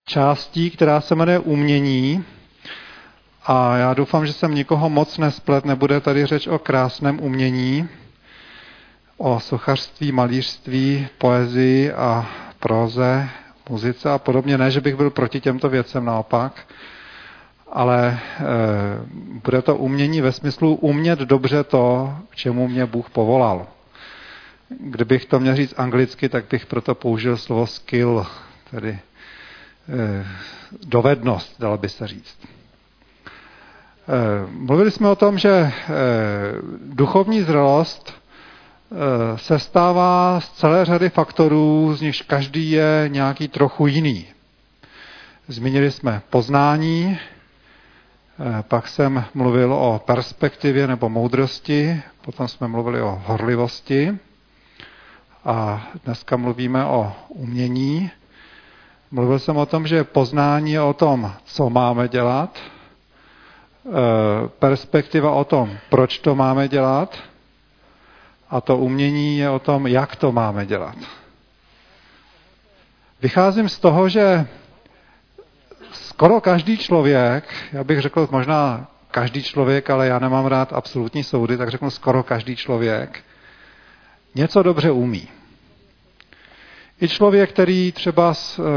částí, která se jmenuje umění. A já doufám, že jsem nikoho moc nesplet, nebude tady řeč o krásném umění, o sochařství, malířství, poezii a próze, muzice a podobně. Ne, že bych byl proti těmto věcem, naopak, ale bude to umění ve smyslu umět dobře to, k čemu mě Bůh povolal. Kdybych to měl říct anglicky, tak bych proto použil slovo skill, tedy dovednost, dalo by se říct. Mluvili jsme o tom, že duchovní zralost se stává z celé řady faktorů, z nichž každý je nějaký trochu jiný. Zmínili jsme poznání, pak jsem mluvil o perspektivě nebo moudrosti, potom jsme mluvili o horlivosti a dneska mluvíme o umění. Mluvil jsem o tom, že poznání je o tom, co máme dělat, perspektiva o tom, proč to máme dělat, a to umění je o tom, jak to máme dělat. Vycházím z toho, že skoro každý člověk, já bych řekl možná každý člověk, ale já nemám rád absolutní soudy, tak řeknu skoro každý člověk, něco dobře umí. I člověk, který třeba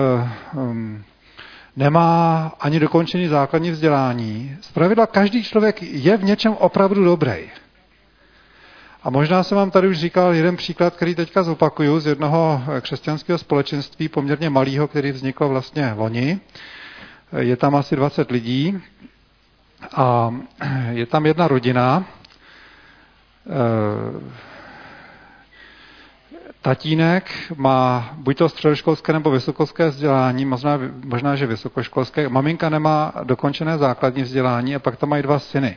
nemá ani dokončený základní vzdělání, zpravidla každý člověk je v něčem opravdu dobrý. A možná jsem vám tady už říkal jeden příklad, který teďka zopakuju z jednoho křesťanského společenství, poměrně malého, který vzniklo vlastně loni. Je tam asi 20 lidí a je tam jedna rodina. Tatínek má buď to středoškolské nebo vysokoškolské vzdělání, možná, že vysokoškolské. Maminka nemá dokončené základní vzdělání a pak tam mají 2 syny.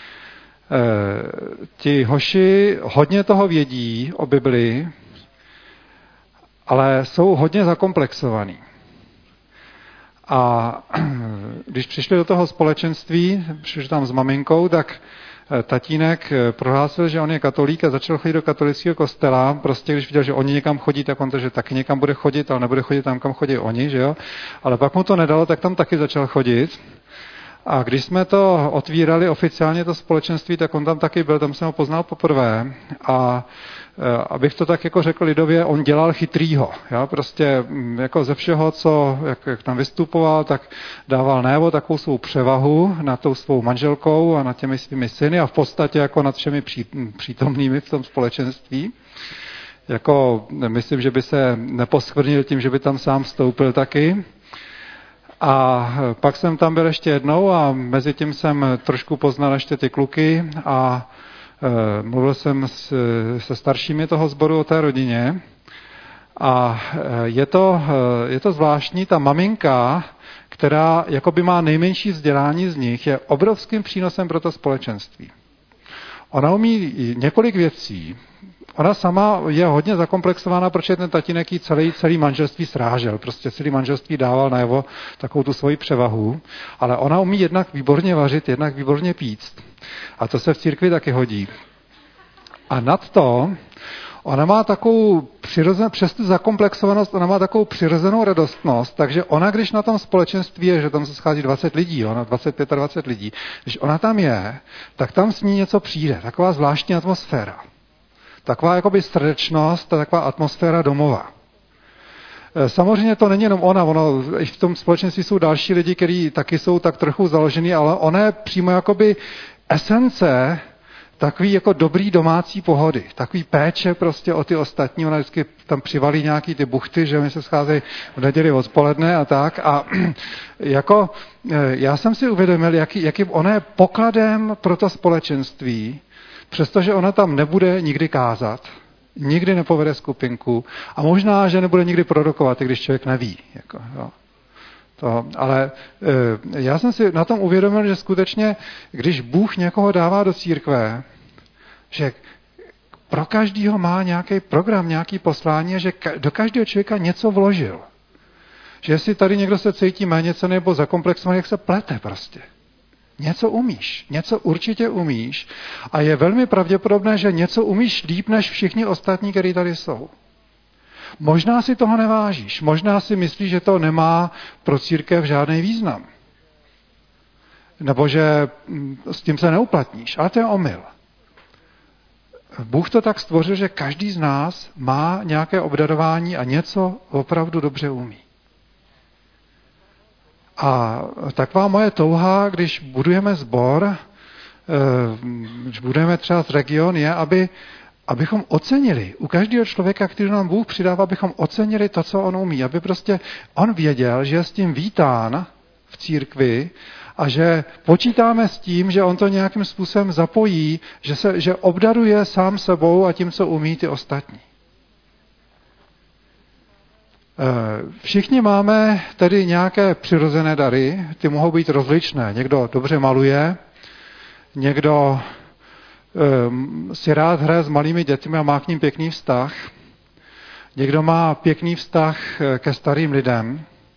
Ti hoši hodně toho vědí o Biblii, ale jsou hodně zakomplexovaní. A když přišli do toho společenství, přišli tam s maminkou, tak tatínek prohlásil, že on je katolík a začal chodit do katolického kostela. Prostě když viděl, že oni někam chodí, tak on to, že taky někam bude chodit, ale nebude chodit tam, kam chodí oni, že jo? Ale pak mu to nedalo, tak tam taky začal chodit. A když jsme to otvírali oficiálně, to společenství, tak on tam taky byl, tam jsem ho poznal poprvé. A abych to tak jako řekl lidově, on dělal chytrýho. Jo? Prostě jako ze všeho, co, jak tam vystupoval, tak dával najevo takovou svou převahu nad tou svou manželkou a nad těmi svými syny a v podstatě jako nad všemi přítomnými v tom společenství. Jako myslím, že by se neposkvrnil tím, že by tam sám vstoupil taky. A pak jsem tam byl ještě jednou a mezi tím jsem trošku poznal ještě ty kluky a mluvil jsem se staršími toho sboru o té rodině. A je to zvláštní, ta maminka, která jakoby má nejmenší vzdělání z nich, je obrovským přínosem pro to společenství. Ona umí několik věcí. Ona sama je hodně zakomplexována, protože ten tatínek jí celý manželství srážel. Prostě celý manželství dával najevo takovou tu svoji převahu. Ale ona umí jednak výborně vařit, jednak výborně píct. A to se v církvi taky hodí. A nad to ona má takovou přes tu zakomplexovanost, ona má takovou přirozenou radostnost, takže ona, když na tom společenství je, že tam se schází 20 lidí, 25 a 20 lidí, když ona tam je, tak tam s ní něco přijde, taková zvláštní atmosféra. Taková jakoby srdečnost a taková atmosféra domova. Samozřejmě to není jenom ona, i v tom společenství jsou další lidi, kteří taky jsou tak trochu založený, ale ona je přímo jakoby esence takový jako dobrý domácí pohody, takový péče prostě o ty ostatní, ona vždycky tam přivalí nějaký ty buchty, že oni se scházejí v neděli odpoledne a tak a jako já jsem si uvědomil, jakým ona je pokladem pro to společenství, přestože ona tam nebude nikdy kázat, nikdy nepovede skupinku a možná, že nebude nikdy prorokovat, i když člověk neví. Jako, jo. Ale já jsem si na tom uvědomil, že skutečně, když Bůh někoho dává do církve, že pro každého má nějaký program, nějaký poslání a že do každého člověka něco vložil. Že jestli tady někdo se cítí méněcenný nebo zakomplexovaný, jak se plete prostě. Něco umíš, něco určitě umíš a je velmi pravděpodobné, že něco umíš líp než všichni ostatní, kteří tady jsou. Možná si toho nevážíš, možná si myslíš, že to nemá pro církev žádný význam. Nebo že s tím se neuplatníš, ale to je omyl. Bůh to tak stvořil, že každý z nás má nějaké obdarování a něco opravdu dobře umí. A taková moje touha, když budujeme sbor, když budujeme třeba region, je, abychom ocenili u každého člověka, který nám Bůh přidává, abychom ocenili to, co on umí. Aby prostě on věděl, že je s tím vítán v církvi a že počítáme s tím, že on to nějakým způsobem zapojí, že obdaruje sám sebou a tím, co umí ty ostatní. Všichni máme tedy nějaké přirozené dary, ty mohou být rozličné. Někdo dobře maluje, někdo si rád hraje s malými dětmi a má k ním pěkný vztah. Někdo má pěkný vztah ke starým lidem.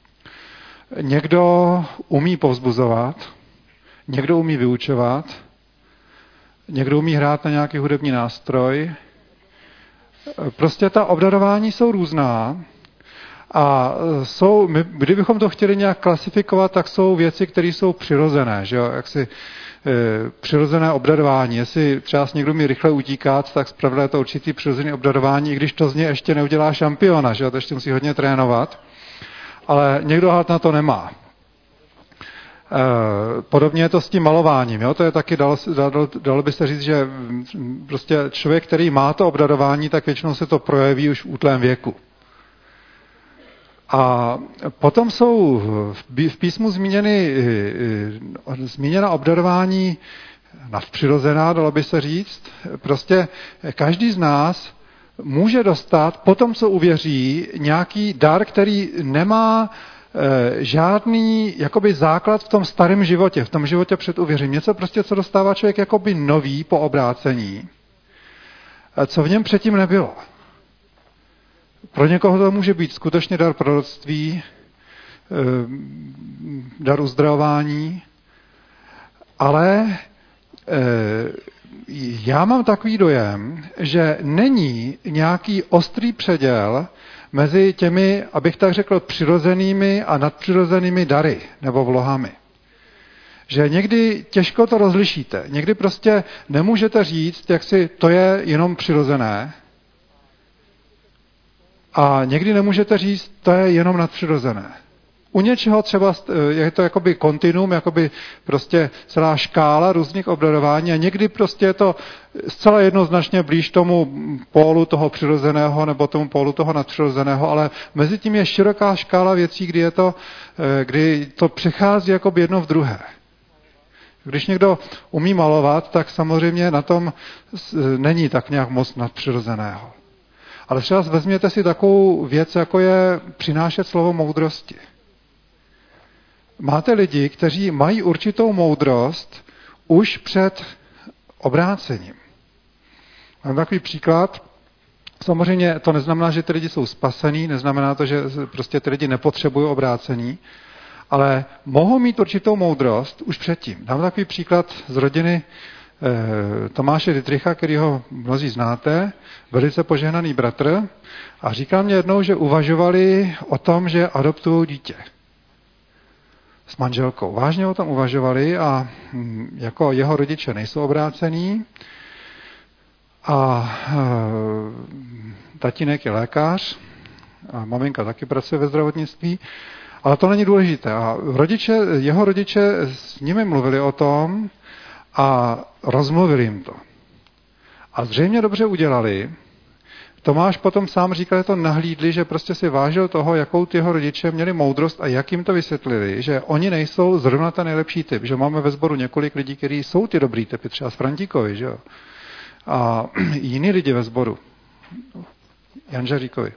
Někdo umí povzbuzovat, někdo umí vyučovat, někdo umí hrát na nějaký hudební nástroj. Prostě ta obdarování jsou různá a kdybychom to chtěli nějak klasifikovat, tak jsou věci, které jsou přirozené, že jo? Přirozené obdarování. Jestli třeba někdo mi rychle utíká, tak zpravda je to určitý přirozený obdarování, i když to z něj ještě neudělá šampiona, že jo? To ještě musí hodně trénovat. Ale někdo na to nemá. Podobně je to s tím malováním. Jo? To je taky, dalo by se říct, že prostě člověk, který má to obdarování, tak většinou se to projeví už v útlém věku. A potom jsou v písmu zmíněna obdarování nadpřirozená, dalo by se říct. Prostě každý z nás může dostat po tom, co uvěří, nějaký dar, který nemá žádný jakoby základ v tom starém životě, v tom životě před uvěřením. Něco prostě, co dostává člověk jakoby nový po obrácení, co v něm předtím nebylo. Pro někoho to může být skutečně dar proroctví, dar uzdravování, ale já mám takový dojem, že není nějaký ostrý předěl mezi těmi, abych tak řekl, přirozenými a nadpřirozenými dary nebo vlohami. Že někdy těžko to rozlišíte. Někdy prostě nemůžete říct, jak si to je jenom přirozené, a někdy nemůžete říct, to je jenom nadpřirozené. U něčeho třeba je to jakoby kontinuum, jakoby prostě celá škála různých obdarování a někdy prostě je to zcela jednoznačně blíž tomu pólu toho přirozeného nebo tomu pólu toho nadpřirozeného, ale mezi tím je široká škála věcí, kdy to přechází jakoby jedno v druhé. Když někdo umí malovat, tak samozřejmě na tom není tak nějak moc nadpřirozeného. Ale třeba vezměte si takovou věc, jako je přinášet slovo moudrosti. Máte lidi, kteří mají určitou moudrost už před obrácením. Mám takový příklad. Samozřejmě to neznamená, že ty lidi jsou spasení, neznamená to, že prostě ty lidi nepotřebují obrácení, ale mohou mít určitou moudrost už předtím. Dám takový příklad z rodiny Tomáše Dietricha, kterýho mnozí znáte, velice požehnaný bratr, a říkal mě jednou, že uvažovali o tom, že adoptují dítě s manželkou. Vážně o tom uvažovali a jako jeho rodiče nejsou obrácení a tatínek je lékař a maminka taky pracuje ve zdravotnictví, ale to není důležité. A jeho rodiče s nimi mluvili o tom a rozmluvili jim to. A zřejmě dobře udělali. Tomáš potom sám říkal, že to nahlídli, že prostě si vážil toho, jakou ty jeho rodiče měli moudrost a jak jim to vysvětlili, že oni nejsou zrovna ten nejlepší typ, že máme ve sboru několik lidí, kteří jsou ty dobrý typy, třeba z Frantíkovi, že jo? A jiní lidi ve sboru. Jan Žaříkovi.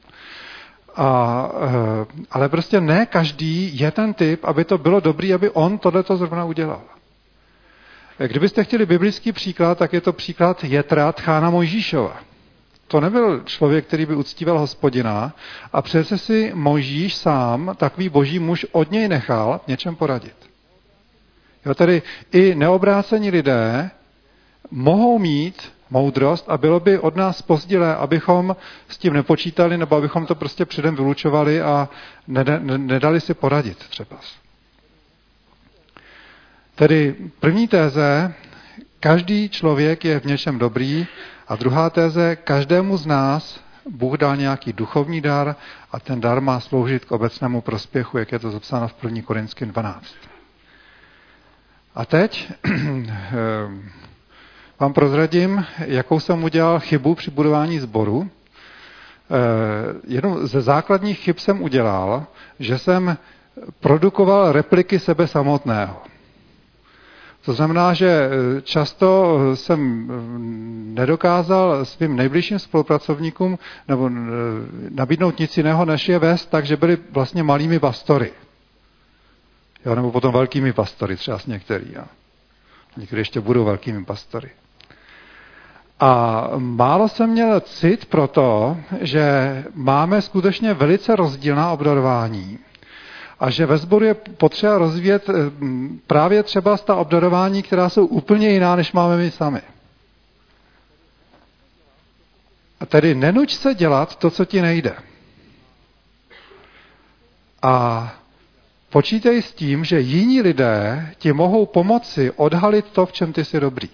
Ale prostě ne každý je ten typ, aby to bylo dobrý, aby on tohleto zrovna udělal. Kdybyste chtěli biblický příklad, tak je to příklad Jetra, tchána Mojžíšova. To nebyl člověk, který by uctíval Hospodina a přece si Mojžíš sám, takový boží muž, od něj nechal v něčem poradit. Jo, tedy i neobrácení lidé mohou mít moudrost a bylo by od nás pozdilé, abychom s tím nepočítali nebo abychom to prostě předem vylučovali a nedali si poradit třeba. Tedy první téze, každý člověk je v něčem dobrý a druhá téze, každému z nás Bůh dal nějaký duchovní dar a ten dar má sloužit k obecnému prospěchu, jak je to zapsáno v 1. Korinským 12. A teď vám prozradím, jakou jsem udělal chybu při budování sboru. Jednou ze základních chyb jsem udělal, že jsem produkoval repliky sebe samotného. To znamená, že často jsem nedokázal svým nejbližším spolupracovníkům nebo nabídnout nic jiného, než je vést, takže byli vlastně malými pastory. Jo, nebo potom velkými pastory, třeba některý. Jo. Někdy ještě budou velkými pastory. A málo jsem měl cit pro to, že máme skutečně velice rozdílná obdarování a že ve sboru je potřeba rozvíjet právě třeba ta obdarování, která jsou úplně jiná, než máme my sami. A tedy nenuť se dělat to, co ti nejde. A počítej s tím, že jiní lidé ti mohou pomoci odhalit to, v čem ty jsi dobrý.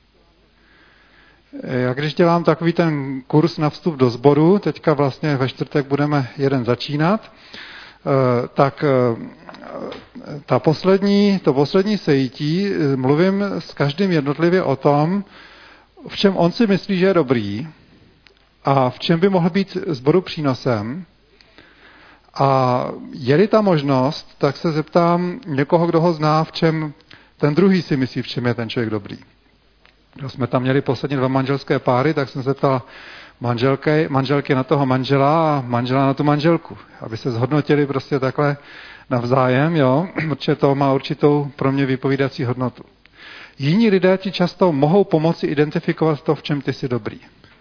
Já když dělám takový ten kurz na vstup do sboru, teďka vlastně ve čtvrtek budeme jeden začínat, tak to poslední sejítí mluvím s každým jednotlivě o tom, v čem on si myslí, že je dobrý a v čem by mohl být sboru přínosem. A je-li ta možnost, tak se zeptám někoho, kdo ho zná, v čem ten druhý si myslí, v čem je ten člověk dobrý. Když jsme tam měli poslední 2 manželské páry, tak jsem se ptal manželky na toho manžela a manžela na tu manželku, aby se zhodnotili prostě takhle navzájem, jo, protože to má určitou pro mě vypovídací hodnotu. Jiní lidé ti často mohou pomoci identifikovat to, v čem ty jsi dobrý.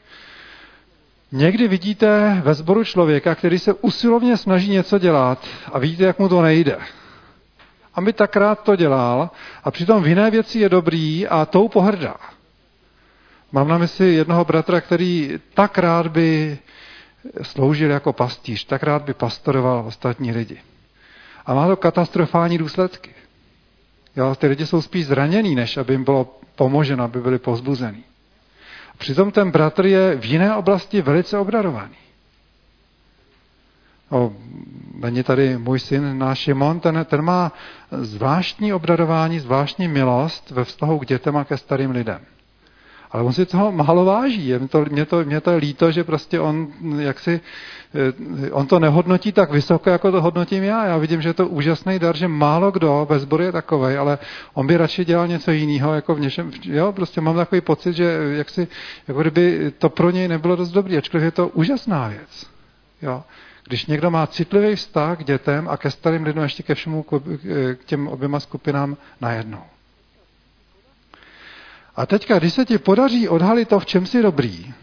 Někdy vidíte ve sboru člověka, který se usilovně snaží něco dělat a vidíte, jak mu to nejde. A by tak rád to dělal a přitom v jiné věci je dobrý a tou pohrdá. Mám na mysli jednoho bratra, který tak rád by sloužil jako pastýř, tak rád by pastoroval ostatní lidi. A má to katastrofální důsledky. Jo, ty lidi jsou spíš zranění, než aby jim bylo pomoženo, aby byli povzbuzení. Přitom ten bratr je v jiné oblasti velice obdarovaný. Není tady můj syn, náš Šimon, ten má zvláštní obdarování, zvláštní milost ve vztahu k dětem a ke starým lidem. Ale on si toho málo váží. Mně to je líto, že prostě on to nehodnotí tak vysoko, jako to hodnotím já. Já vidím, že je to úžasný dar, že málo kdo ve sboru je takovej, ale on by radši dělal něco jiného, jako v něčem. Jo, prostě mám takový pocit, že jako kdyby to pro něj nebylo dost dobrý, ačkoliv je to úžasná věc. Jo. Když někdo má citlivý vztah k dětem a ke starým lidem, ještě ke všemu, k těm oběma skupinám najednou. A teďka, když se ti podaří odhalit to, v čem jsi dobrý,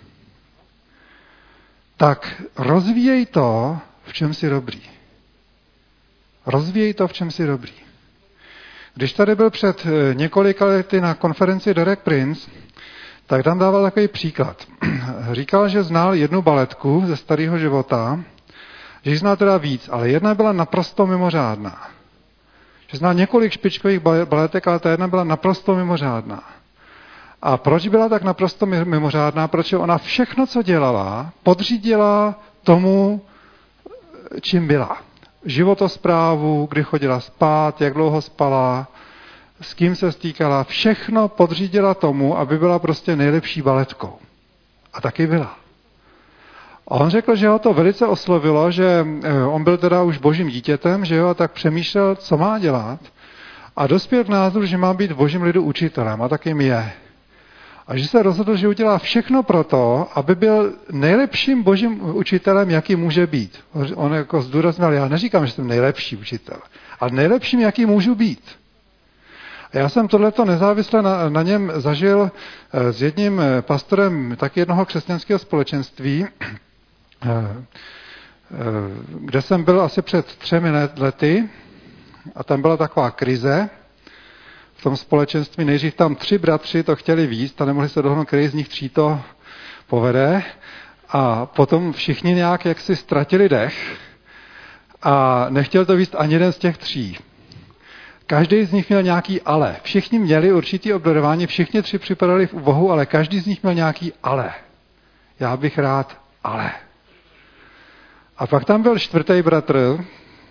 tak rozvíjej to, v čem jsi dobrý. Rozvíjej to, v čem jsi dobrý. Když tady byl před několika lety na konferenci Derek Prince, tak tam dával takový příklad. Říkal, že znal jednu baletku ze starého života, že ji znal teda víc, ale jedna byla naprosto mimořádná. Že znal několik špičkových baletek, ale ta jedna byla naprosto mimořádná. A proč byla tak naprosto mimořádná? Protože ona všechno, co dělala, podřídila tomu, čím byla. Životosprávu, kdy chodila spát, jak dlouho spala, s kým se stýkala, všechno podřídila tomu, aby byla prostě nejlepší baletkou. A taky byla. A on řekl, že ho to velice oslovilo, že on byl teda už božím dítětem, že jo, a tak přemýšlel, co má dělat. A dospěl k názoru, že má být v božím lidu učitelem, a tak jim je. A že se rozhodl, že udělá všechno pro to, aby byl nejlepším božím učitelem, jaký může být. On jako zdůraznil, já neříkám, že jsem nejlepší učitel, ale nejlepším, jaký můžu být. A já jsem tohleto nezávisle na něm zažil s jedním pastorem taky jednoho křesťanského společenství, kde jsem byl asi před 3 lety a tam byla taková krize v tom společenství. Nejdřív tam 3 bratři to chtěli víct a nemohli se dohodnout, který z nich 3 to povede. A potom všichni nějak jaksi ztratili dech a nechtěl to víct ani jeden z těch 3. Každý z nich měl nějaký ale. Všichni měli určitý obdarování, všichni 3 připadali v Bohu, ale každý z nich měl nějaký ale. Já bych rád ale. A pak tam byl 4. bratr,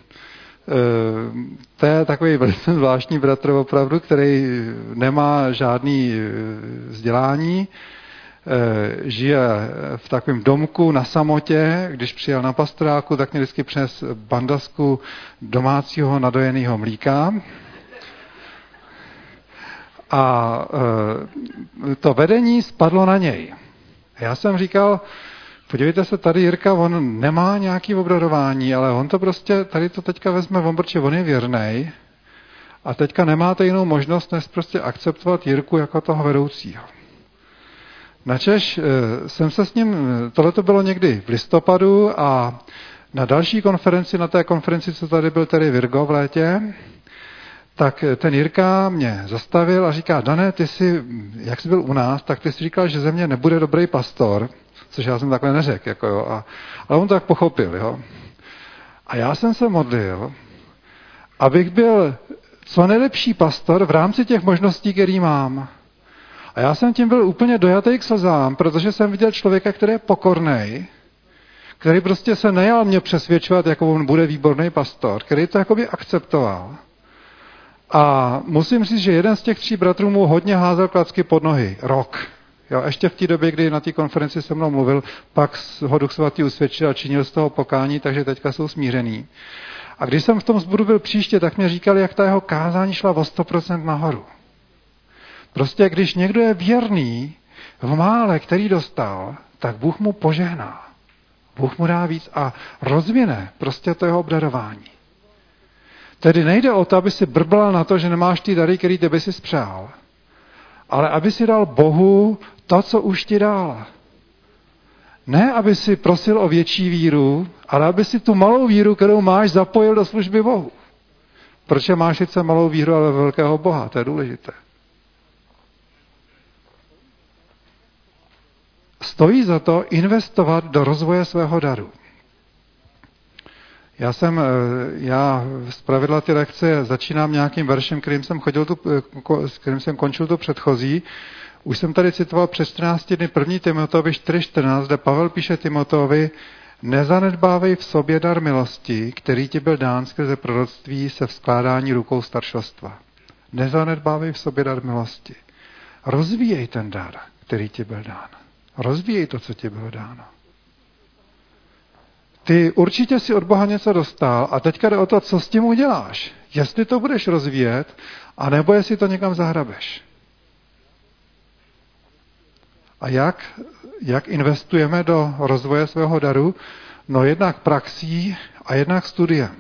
to je takový velice zvláštní bratr opravdu, který nemá žádný vzdělání, žije v takovém domku na samotě. Když přijel na pastoráku, tak mě vždycky přines bandasku domácího nadojeného mlíka. A to vedení spadlo na něj. Já jsem říkal, podívejte se, tady Jirka, on nemá nějaký obdarování, ale on to prostě, tady to teďka vezme on, protože on je věrnej a teďka nemáte jinou možnost, než prostě akceptovat Jirku jako toho vedoucího. Načež jsem se s ním, tohleto bylo někdy v listopadu a na další konferenci, na té konferenci, co tady byl tedy Virgo v létě, tak ten Jirka mě zastavil a říká, Dané, ty jsi, jak jsi byl u nás, tak ty jsi říkal, že ze mě nebude dobrý pastor, což já jsem takhle neřekl, jako jo, ale on to tak pochopil, jo. A já jsem se modlil, abych byl co nejlepší pastor v rámci těch možností, který mám. A já jsem tím byl úplně dojatý k slzám, protože jsem viděl člověka, který je pokornej, který prostě se nejal mě přesvědčovat, jako on bude výborný pastor, který to jakoby akceptoval. A musím říct, že jeden z těch 3 bratrů mu hodně házel klacky pod nohy. Rok. Jo, ještě v té době, kdy na té konferenci se mnou mluvil, pak ho Duch Svatý usvědčil a činil z toho pokání, takže teďka jsou smířený. A když jsem v tom sboru byl příště, tak mě říkali, jak ta jeho kázání šla o 100% nahoru. Prostě když někdo je věrný v mále, který dostal, tak Bůh mu požehná. Bůh mu dá víc a rozvine prostě to jeho obdarování. Tedy nejde o to, aby si brbla na to, že nemáš ty dary, který tebe si spřál, ale aby si dal Bohu to, co už ti dal. Ne, aby si prosil o větší víru, ale aby si tu malou víru, kterou máš, zapojil do služby Bohu. Protože máš sice malou víru, ale velkého Boha, to je důležité. Stojí za to investovat do rozvoje svého daru. Já zpravidla ty lekce začínám nějakým veršem, kterým jsem končil tu předchozí. Už jsem tady citoval před 14 dny 1. Timoteovi 4.14, kde Pavel píše Timoteovi, nezanedbávej v sobě dar milosti, který ti byl dán skrze proroctví se vzkládání rukou staršostva. Nezanedbávej v sobě dar milosti. Rozvíjej ten dar, který ti byl dán. Rozvíjej to, co ti bylo dáno. Ty určitě si od Boha něco dostal a teďka jde o to, co s tím uděláš. Jestli to budeš rozvíjet, anebo jestli to někam zahrabeš. A jak investujeme do rozvoje svého daru? No jednak praxí a jednak studiem.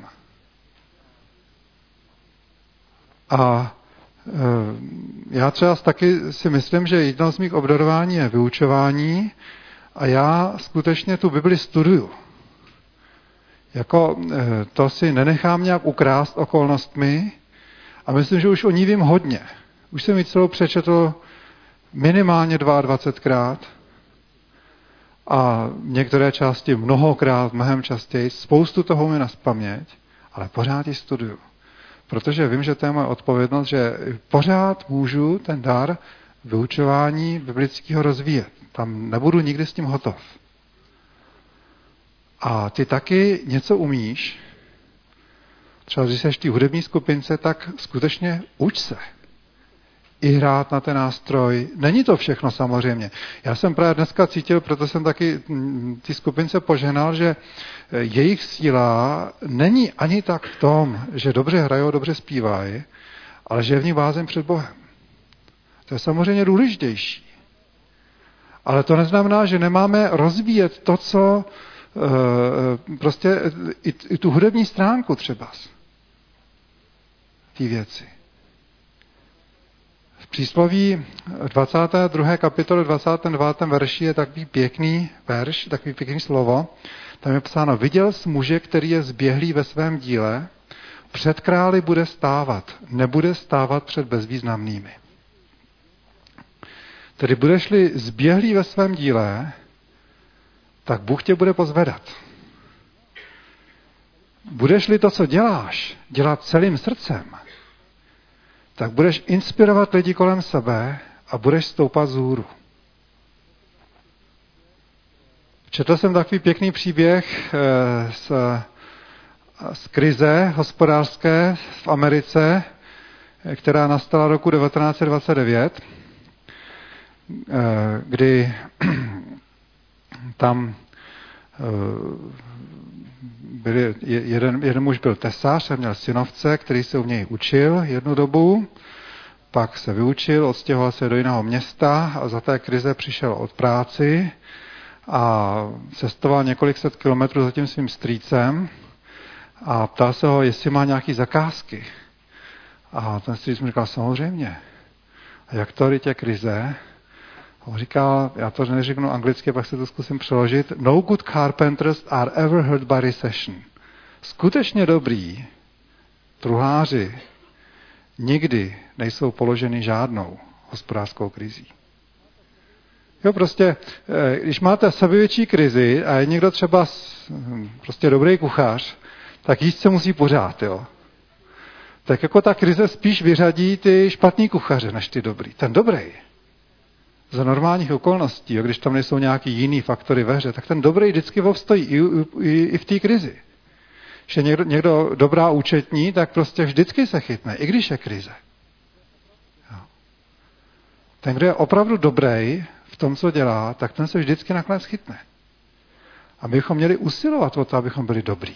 A já třeba taky si myslím, že jedno z mých obdarování je vyučování a já skutečně tu Bibli studuju. Jako to si nenechám nějak ukrást okolnostmi a myslím, že už o ní vím hodně. Už jsem ji celou přečetl minimálně 22krát a některé části mnohokrát, mnohem častěji. Spoustu toho mi nazpaměť, ale pořád ji studuju. Protože vím, že to je moje odpovědnost, že pořád můžu ten dar vyučování biblického rozvíjet. Tam nebudu nikdy s tím hotov. A ty taky něco umíš. Třeba když jsi v té hudební skupince, tak skutečně uč se. I hrát na ten nástroj. Není to všechno samozřejmě. Já jsem právě dneska cítil, proto jsem taky ty skupince požehnal, že jejich síla není ani tak v tom, že dobře hrajou, dobře zpívají, ale že je v ní bázeň před Bohem. To je samozřejmě důležitější. Ale to neznamená, že nemáme rozvíjet to, co prostě i tu hudební stránku třeba. Ty věci. V přísloví 22. kapitole 29. verši je takový pěkný verš, takový pěkný slovo. Tam je psáno, viděl jsi muže, který je zběhlý ve svém díle, před králi bude stávat, nebude stávat před bezvýznamnými. Tedy budeš-li zběhlý ve svém díle, tak Bůh tě bude pozvedat. Budeš-li to, co děláš, dělat celým srdcem, tak budeš inspirovat lidi kolem sebe a budeš stoupat vzhůru. Četl jsem takový pěkný příběh z krize hospodářské v Americe, která nastala roku 1929, kdy tam jeden muž byl tesař a měl synovce, který se u něj učil jednu dobu, pak se vyučil, odstěhoval se do jiného města a za té krize přišel od práci a cestoval několik set kilometrů za tím svým strýcem a ptal se ho, jestli má nějaký zakázky. A ten strýc mu říkal, samozřejmě. A jak to je krize? On říkal, já to neřeknu anglicky, pak se to zkusím přeložit. No good carpenters are ever hurt by recession. Skutečně dobrý truhláři nikdy nejsou položeni žádnou hospodářskou krizí. Jo, prostě, když máte sebevětší krizi a je někdo třeba prostě dobrý kuchař, tak jíst se musí pořád, jo. Tak jako ta krize spíš vyřadí ty špatný kuchaře než ty dobrý. Ten dobrý za normálních okolností, jo, když tam nejsou nějaký jiný faktory ve hře, tak ten dobrý vždycky obstojí i v té krizi. Když je někdo dobrá účetní, tak prostě vždycky se chytne, i když je krize. Jo. Ten, kdo je opravdu dobrý v tom, co dělá, tak ten se vždycky nakonec chytne. A my bychom měli usilovat o to, abychom byli dobrý.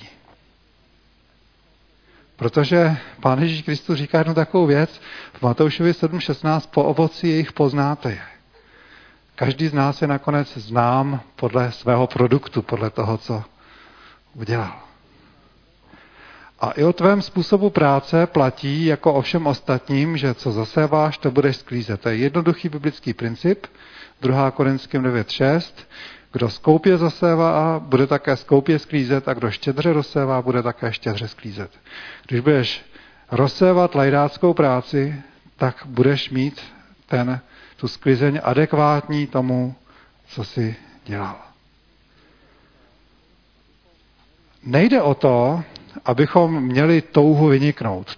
Protože Pán Ježíš Kristus říká jednu takovou věc v Matoušovi 7.16, po ovoci jejich poznáte je. Každý z nás je nakonec znám podle svého produktu, podle toho, co udělal. A i o tvém způsobu práce platí jako o všem ostatním, že co zaséváš, to budeš sklízet. To je jednoduchý biblický princip. 2. Korinským 9.6. Kdo skoupě zasévá, bude také skoupě sklízet a kdo štědře rozsévá, bude také štědře sklízet. Když budeš rozsévat lajdáckou práci, tak budeš mít tu sklizeň adekvátní tomu, co jsi dělal. Nejde o to, abychom měli touhu vyniknout.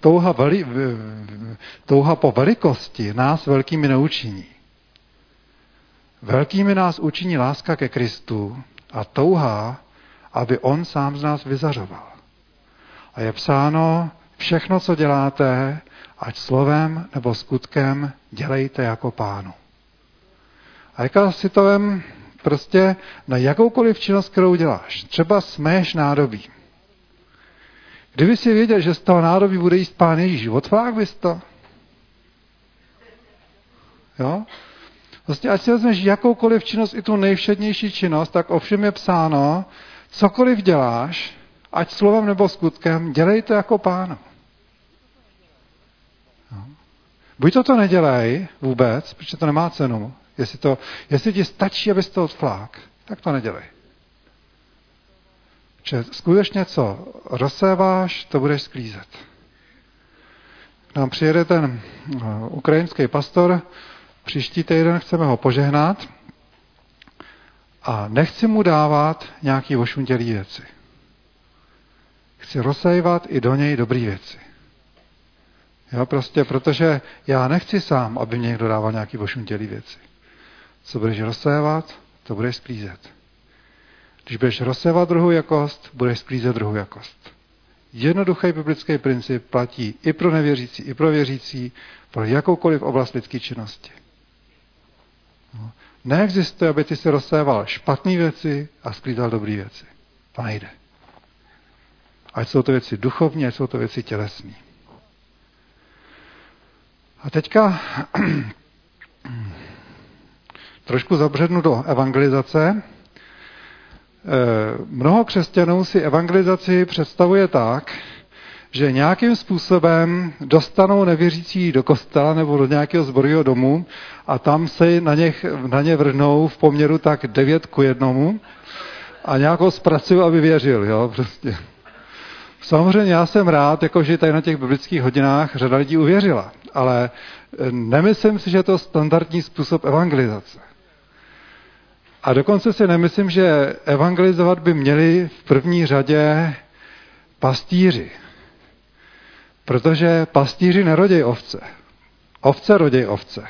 Touha po velikosti nás velkými neučiní. Velkými nás učiní láska ke Kristu a touha, aby on sám z nás vyzařoval. A je psáno, všechno, co děláte, ať slovem nebo skutkem, dělejte jako Pánu. A jaká si to vem prostě na jakoukoliv činnost, kterou děláš. Třeba smeješ nádobí. Kdyby si věděl, že z toho nádobí bude jíst Pán Ježíš, odflák bys to? Jo? Vlastně, ať si vezmeš jakoukoliv činnost, i tu nejvšednější činnost, tak ovšem je psáno, cokoliv děláš, ať slovem nebo skutkem, dělej to jako Pánu. Jo? Buď to nedělej vůbec, protože to nemá cenu. Jestli ti stačí, abys to odflák, tak to nedělej. Že skutečně co rozséváš, to budeš sklízet. Nám přijede ten ukrajinský pastor, příští týden chceme ho požehnat a nechci mu dávat nějaký ošuntělý věci. Chci rozsévat i do něj dobrý věci. Jo, prostě, protože já nechci sám, aby mě někdo dával nějaký ošuntělý věci. Co budeš rozsévat, to budeš sklízet. Když budeš rozsévat druhou jakost, budeš sklízet druhou jakost. Jednoduchý biblický princip platí i pro nevěřící, i pro věřící, pro jakoukoliv oblast lidské činnosti. Neexistuje, aby ty si rozséval špatné věci a sklízal dobré věci. To nejde. Ať jsou to věci duchovní, ať jsou to věci tělesné. A teďka trošku zabřednu do evangelizace. Mnoho křesťanů si evangelizaci představuje tak, že nějakým způsobem dostanou nevěřící do kostela nebo do nějakého sborového domu a tam se na ně vrhnou v poměru tak 9:1 a nějakou zpracují, aby věřil. Jo? Prostě. Samozřejmě já jsem rád, že tady na těch biblických hodinách řada lidí uvěřila, ale nemyslím si, že je to standardní způsob evangelizace. A dokonce si nemyslím, že evangelizovat by měli v první řadě pastýři. Protože pastýři nerodějí ovce. Ovce rodějí ovce.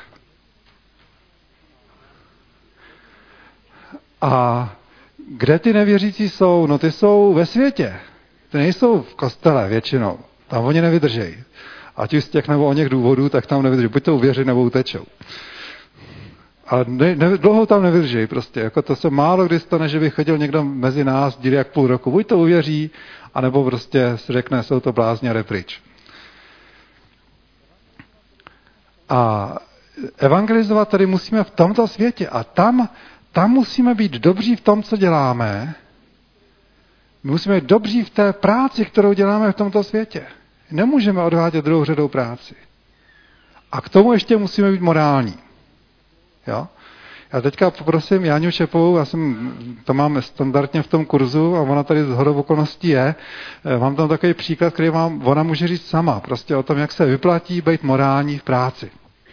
A kde ty nevěřící jsou? No ty jsou ve světě. Ty nejsou v kostele většinou. Tam oni nevydržejí. Ať už z těch nebo o něch důvodů, tak tam nevydrží. Buď to uvěří, nebo utečou. Ale dlouho tam nevydrží prostě. Jako to se málo kdy stane, že by chodil někdo mezi nás díl jak půl roku. Buď to uvěří, anebo prostě si řekne, jsou to blázni a jde pryč. A evangelizovat tady musíme v tomto světě. A tam musíme být dobří v tom, co děláme. My musíme být dobří v té práci, kterou děláme v tomto světě. Nemůžeme odvádět druhou práci. A k tomu ještě musíme být morální. Jo? Já teďka poprosím Jáňu Čepovou, to mám standardně v tom kurzu a ona tady shodou okolností je. Mám tam takový příklad, který ona může říct sama, prostě o tom, jak se vyplatí být morální v práci.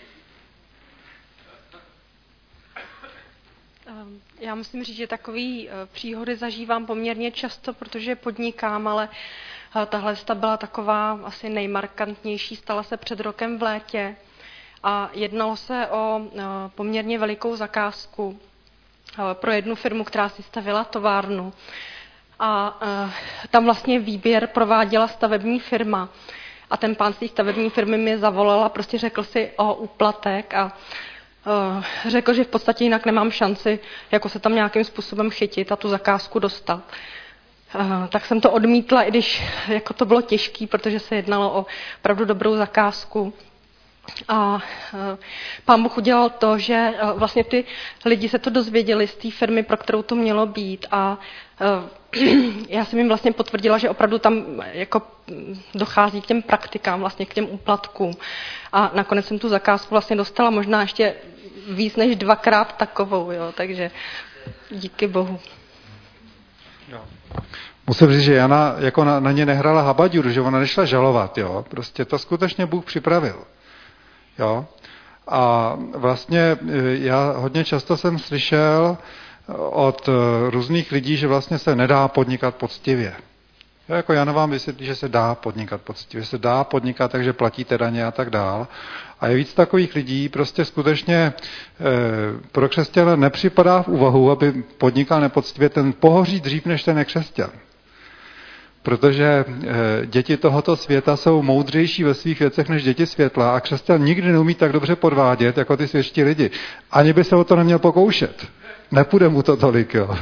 Já musím říct, že takový příhody zažívám poměrně často, protože podnikám, ale tahle byla taková asi nejmarkantnější, stala se před rokem v létě a jednalo se o poměrně velikou zakázku pro jednu firmu, která si stavěla továrnu. A tam vlastně výběr prováděla stavební firma. A ten pán z té stavební firmy mi zavolal a prostě řekl si o úplatek a řekl, že v podstatě jinak nemám šanci jako se tam nějakým způsobem chytit a tu zakázku dostat. Tak jsem to odmítla, i když jako to bylo těžké, protože se jednalo o opravdu dobrou zakázku. A pán Bůh udělal to, že vlastně ty lidi se to dozvěděli z té firmy, pro kterou to mělo být. A já jsem jim vlastně potvrdila, že opravdu tam jako dochází k těm praktikám, vlastně k těm úplatkům. A nakonec jsem tu zakázku vlastně dostala možná ještě víc než 2krát takovou, jo, takže díky Bohu. Jo. Musím říct, že Jana jako na ně nehrála habaďuru, že ona nešla žalovat, jo. Prostě to skutečně Bůh připravil. Jo. A vlastně já hodně často jsem slyšel od různých lidí, že vlastně se nedá podnikat poctivě. Jo, jako Jana vám vysvětlí, že se dá podnikat poctivě, se dá podnikat, takže platíte daně a tak dál. A je víc takových lidí, prostě skutečně pro křesťana nepřipadá v úvahu, aby podnikal nepoctivě, ten pohoří dřív než ten nekřesťan. Protože děti tohoto světa jsou moudřejší ve svých věcech než děti světla a křesťan nikdy neumí tak dobře podvádět, jako ty světští lidi. Ani by se o to neměl pokoušet. Nepůjde mu to tolik, jo.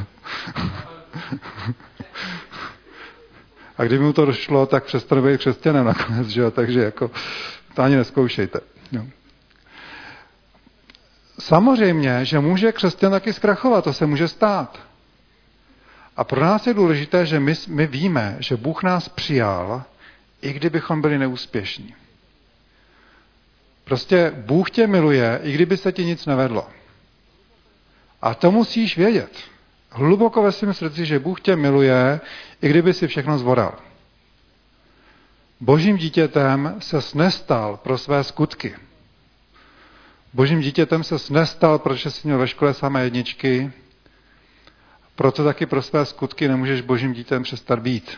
A kdyby mu to došlo, tak přestane být křesťanem nakonec, že jo? Takže jako to ani neskoušejte. Jo. Samozřejmě, že může křesťan taky zkrachovat, to se může stát. A pro nás je důležité, že my víme, že Bůh nás přijal, i kdybychom byli neúspěšní. Prostě Bůh tě miluje, i kdyby se ti nic nevedlo. A to musíš vědět. Hluboko ve svém srdci, že Bůh tě miluje, i kdyby si všechno zvoral. Božím dítětem ses nestal pro své skutky. Božím dítětem ses nestal, protože jsi měl ve škole samé jedničky, proto taky pro své skutky nemůžeš Božím dítětem přestat být.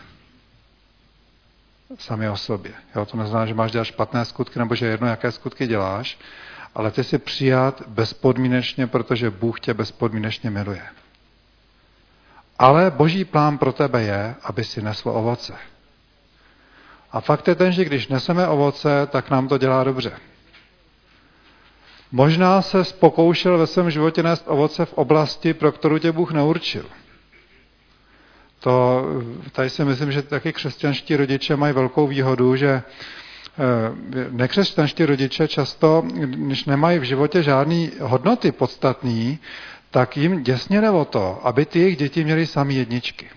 Sami o sobě. Jo, to neznamená, že máš dělat špatné skutky, nebo že jedno, jaké skutky děláš, ale ty jsi přijat bezpodmínečně, protože Bůh tě bezpodmínečně miluje. Ale Boží plán pro tebe je, aby si nesl ovoce. A fakt je ten, že když neseme ovoce, tak nám to dělá dobře. Možná se pokoušel ve svém životě nést ovoce v oblasti, pro kterou tě Bůh neurčil. Tady si myslím, že taky křesťanští rodiče mají velkou výhodu, že nekřesťanští rodiče často, když nemají v životě žádný hodnoty podstatný, tak jim děsně jde o to, aby ty jejich děti měly samý jedničky.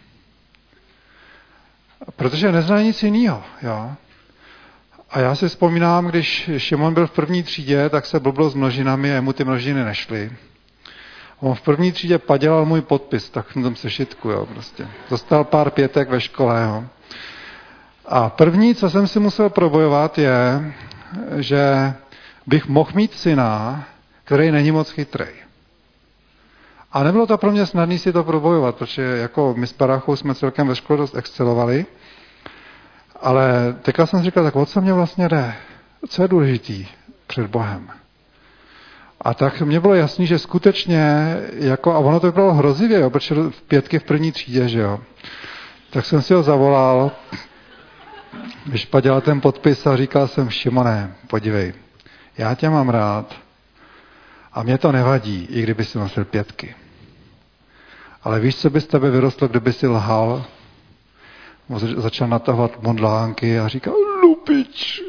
Protože neznají nic jiného. Jo? A já si vzpomínám, když Šimon byl v první třídě, tak se blblo s množinami a jemu ty množiny nešly. On v první třídě padělal můj podpis, tak v tom sešitku, jo, prostě. Dostal pár pětek ve škole, jo. A první, co jsem si musel probojovat, je, že bych mohl mít syna, který není moc chytrej. A nebylo to pro mě snadné si to probojovat, protože jako my s Barachou jsme celkem ve škole dost excelovali, ale teďka jsem si říkal, tak o co mě vlastně jde? Co je důležitý před Bohem? A tak mně bylo jasný, že skutečně, jako, a ono to vypadalo hrozivě, jo, protože v 5 v první třídě, že jo. Tak jsem si ho zavolal, vyšpaděl ten podpis a říkal jsem, Šimone, podívej, já tě mám rád a mě to nevadí, i kdyby si nosil 5. Ale víš, co by z tebe vyrostlo, kdyby si lhal? Začal natahovat modlánky a říkal, lupič.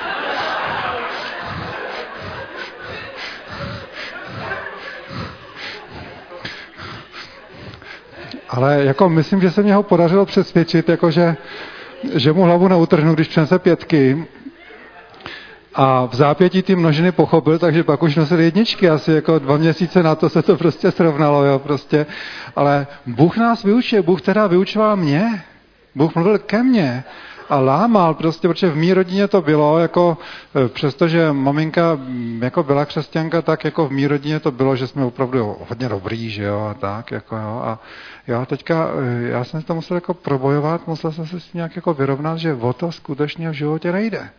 Ale jako myslím, že se mě ho podařilo přesvědčit, jakože, že mu hlavu neutrhnu, když přinese 5. A v zápětí ty množiny pochopil, takže pak už nosil 1, asi jako 2 měsíce na to se to prostě srovnalo, jo, prostě. Ale Bůh nás vyučuje, Bůh teda vyučoval mě, Bůh mluvil ke mně a lámal prostě, protože v mý rodině to bylo, jako přestože maminka jako byla křesťanka, tak jako v mý rodině to bylo, že jsme opravdu hodně dobrý, že jo, a tak, jako jo. A já teďka, já jsem to musel jako probojovat, musel jsem se s tím nějak jako vyrovnat, že o to skutečně v životě nejde.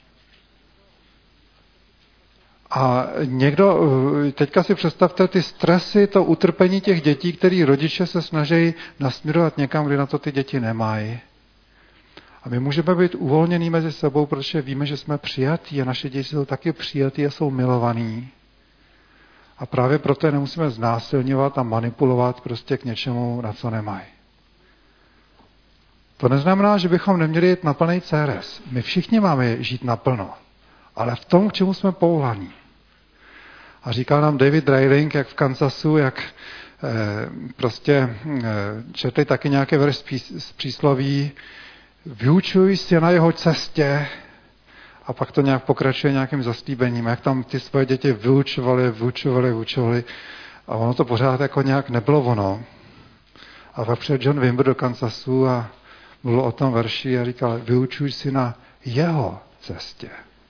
A někdo, teďka si představte ty stresy, to utrpení těch dětí, který rodiče se snaží nasměrovat někam, kde na to ty děti nemají. A my můžeme být uvolnění mezi sebou, protože víme, že jsme přijatí a naše děti jsou taky přijatí a jsou milovaní. A právě proto je nemusíme znásilňovat a manipulovat prostě k něčemu, na co nemají. To neznamená, že bychom neměli jít na plný CRS. My všichni máme žít naplno, ale v tom, k čemu jsme povoláni. A říkal nám David Dreiling, jak v Kansasu, jak četli taky nějaké verš z přísloví, vyučuj si na jeho cestě a pak to nějak pokračuje nějakým zaslíbením, jak tam ty svoje děti vyučovali a ono to pořád jako nějak nebylo ono. A pak přijel John Wimber do Kansasu a mluvil o tom verši a říkal, vyučuj si na jeho cestě.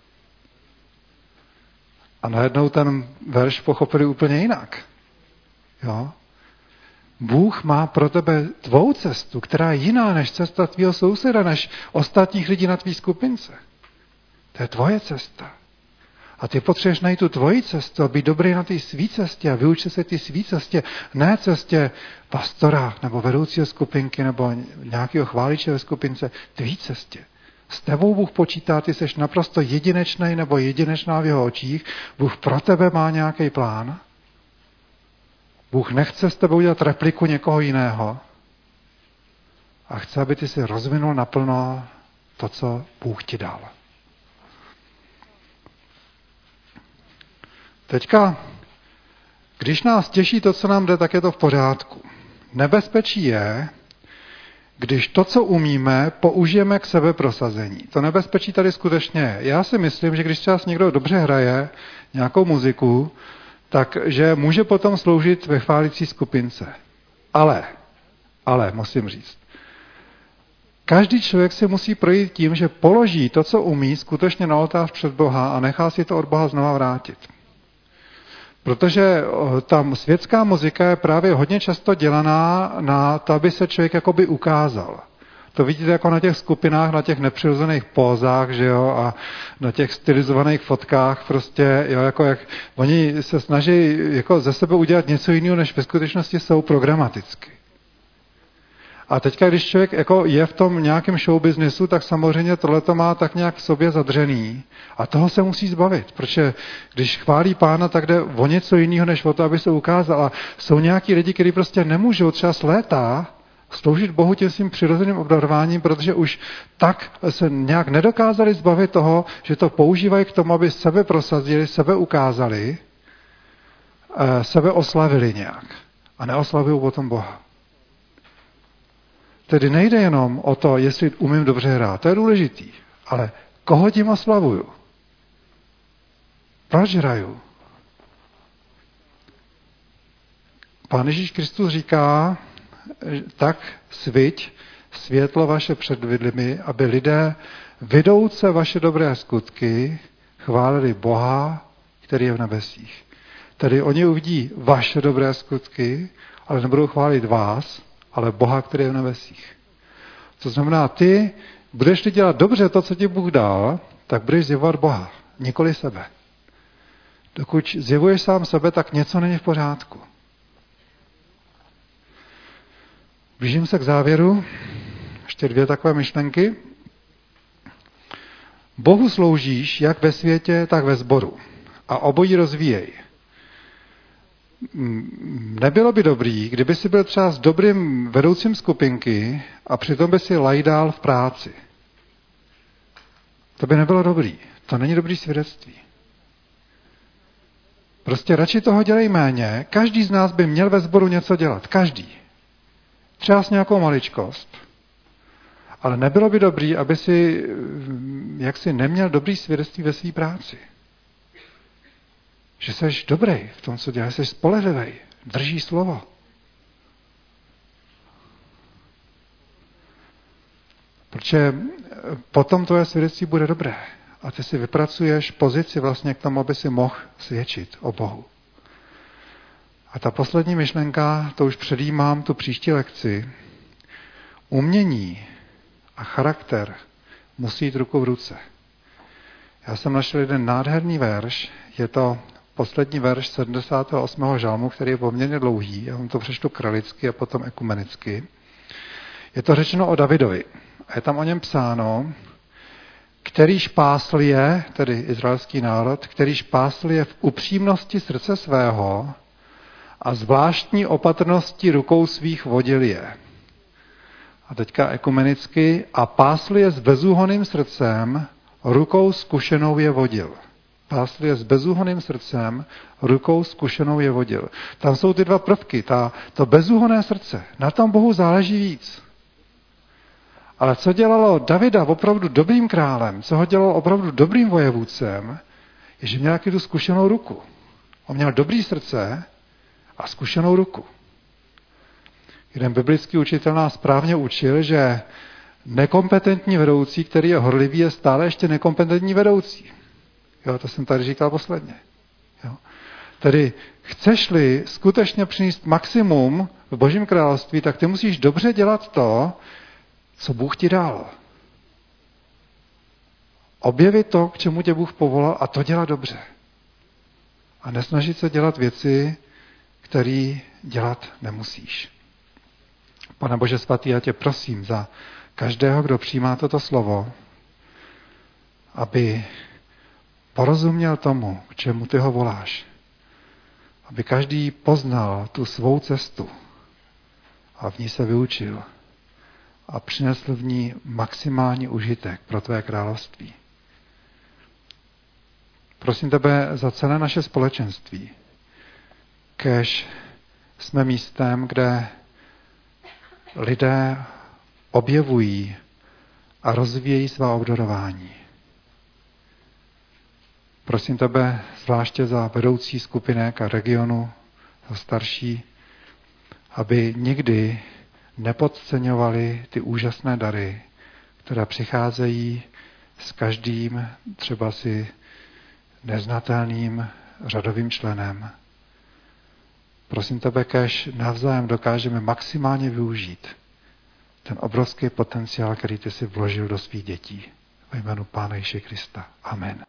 A najednou ten verš pochopili úplně jinak. Jo? Bůh má pro tebe tvou cestu, která je jiná než cesta tvýho souseda, než ostatních lidí na tvý skupince. To je tvoje cesta. A ty potřebuješ najít tu tvoji cestu a být dobrý na té svý cestě a vyučit se ty svý cestě, ne cestě pastora nebo vedoucího skupinky nebo nějakého chváliče ve skupince, tvý cestě. S tebou Bůh počítá, ty jsi naprosto jedinečný nebo jedinečná v jeho očích. Bůh pro tebe má nějaký plán. Bůh nechce s tebou dělat repliku někoho jiného. A chce, aby ty si rozvinul naplno to, co Bůh ti dal. Teďka, když nás těší to, co nám jde, tak je to v pořádku. Nebezpečí je, když to, co umíme, použijeme k sebeprosazení. To nebezpečí tady skutečně je. Já si myslím, že když třeba někdo dobře hraje nějakou muziku, takže může potom sloužit ve chválící skupince. Ale, musím říct, každý člověk si musí projít tím, že položí to, co umí, skutečně na oltář před Boha a nechá si to od Boha znova vrátit. Protože tam světská muzika je právě hodně často dělaná na to, aby se člověk jakoby ukázal. To vidíte jako na těch skupinách, na těch nepřirozených pózách, že jo, a na těch stylizovaných fotkách prostě, jo, jako jak oni se snaží jako ze sebe udělat něco jiného, než ve skutečnosti jsou programaticky. A teďka, když člověk jako je v tom nějakém showbiznesu, tak samozřejmě tohleto má tak nějak v sobě zadřený. A toho se musí zbavit, protože když chválí Pána, tak jde o něco jiného, než o to, aby se ukázal. A jsou nějaký lidi, kteří prostě nemůžou třeba z léta sloužit Bohu tím svým přirozeným obdarováním, protože už tak se nějak nedokázali zbavit toho, že to používají k tomu, aby sebe prosadili, sebe ukázali, sebe oslavili nějak. A neoslavují potom Boha. Tedy nejde jenom o to, jestli umím dobře hrát, to je důležitý, ale koho tím oslavuju? Proč hraju? Pán Ježíš Kristus říká, tak sviť světlo vaše před lidmi, aby lidé vidouce vaše dobré skutky chválili Boha, který je v nebesích. Tedy oni uvidí vaše dobré skutky, ale nebudou chválit vás, ale Boha, který je v nebesích. To znamená, ty budeš-li dělat dobře to, co ti Bůh dal, tak budeš zjevovat Boha, nikoli sebe. Dokud zjevuješ sám sebe, tak něco není v pořádku. Blížím se k závěru. Ještě 2 takové myšlenky. Bohu sloužíš jak ve světě, tak ve sboru. A obojí rozvíjej. Nebylo by dobrý, kdyby si byl třeba s dobrým vedoucím skupinky a přitom by si lajdál v práci. To by nebylo dobrý. To není dobrý svědectví. Prostě radši toho dělej méně. Každý z nás by měl ve sboru něco dělat. Každý. Třeba s nějakou maličkost. Ale nebylo by dobrý, aby si jaksi neměl dobrý svědectví ve své práci. Že jsi dobrý v tom, co děláš, jsi spolehlivý, držíš slovo. Protože potom tvoje svědectví bude dobré. A ty si vypracuješ pozici vlastně k tomu, aby si mohl svědčit o Bohu. A ta poslední myšlenka, to už předjímám tu příští lekci. Umění a charakter musí jít ruku v ruce. Já jsem našel jeden nádherný verš, je to poslední verš 78. žalmu, který je poměrně dlouhý, já vám to přečtu kralicky a potom ekumenicky. Je to řečeno o Davidovi a je tam o něm psáno, kterýž pásl je, tedy izraelský národ, kterýž pásl je v upřímnosti srdce svého a zvláštní opatrnosti rukou svých vodil je. A teďka ekumenicky, a pásl je s bezúhonným srdcem, rukou zkušenou je vodil. Pásl je s bezúhonným srdcem, rukou zkušenou je vodil. Tam jsou ty 2 prvky, to bezúhonné srdce. Na tom Bohu záleží víc. Ale co dělalo Davida opravdu dobrým králem, co ho dělalo opravdu dobrým vojevůdcem, je, že měl tu zkušenou ruku. On měl dobrý srdce a zkušenou ruku. Jeden biblický učitel nás správně učil, že nekompetentní vedoucí, který je horlivý, je stále ještě nekompetentní vedoucí. Jo, to jsem tady říkal posledně. Jo. Tedy chceš-li skutečně přinést maximum v Božím království, tak ty musíš dobře dělat to, co Bůh ti dal. Objevit to, k čemu tě Bůh povolal, a to dělat dobře. A nesnažit se dělat věci, které dělat nemusíš. Pane Bože svatý, já tě prosím za každého, kdo přijímá toto slovo, aby porozuměl tomu, k čemu ty ho voláš. Aby každý poznal tu svou cestu a v ní se vyučil a přinesl v ní maximální užitek pro tvé království. Prosím tebe za celé naše společenství, kéž jsme místem, kde lidé objevují a rozvíjejí svá obdarování. Prosím tebe zvláště za vedoucí skupinek a regionu, za starší, aby nikdy nepodceňovali ty úžasné dary, které přicházejí s každým třeba si neznatelným řadovým členem. Prosím tebe, kéž navzájem dokážeme maximálně využít ten obrovský potenciál, který ty si vložil do svých dětí. Ve jménu Pána Ježíše Krista. Amen.